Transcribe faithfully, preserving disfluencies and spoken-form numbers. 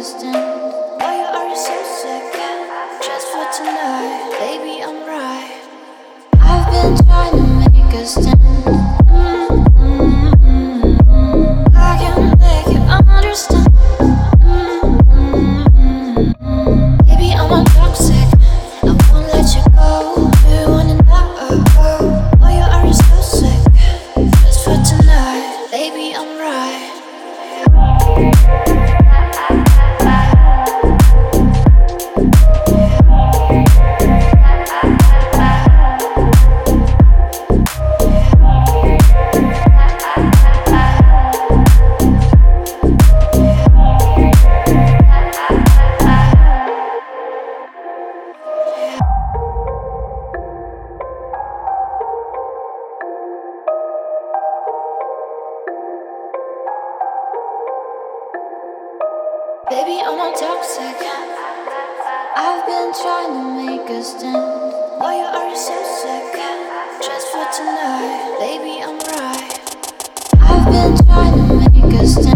stand. Why are you so sick? Just for tonight, baby, I'm right. I've been trying to make a stand. Mm-hmm. I can make you understand. Mm-hmm. Baby, I'm on toxic. I won't let you go. Do you wanna know why are you so sick? Just for tonight, baby, I'm right. Baby, I'm not toxic. I've been trying to make a stand. Why are you so sick? Just for tonight, baby, I'm right. I've been trying to make a stand.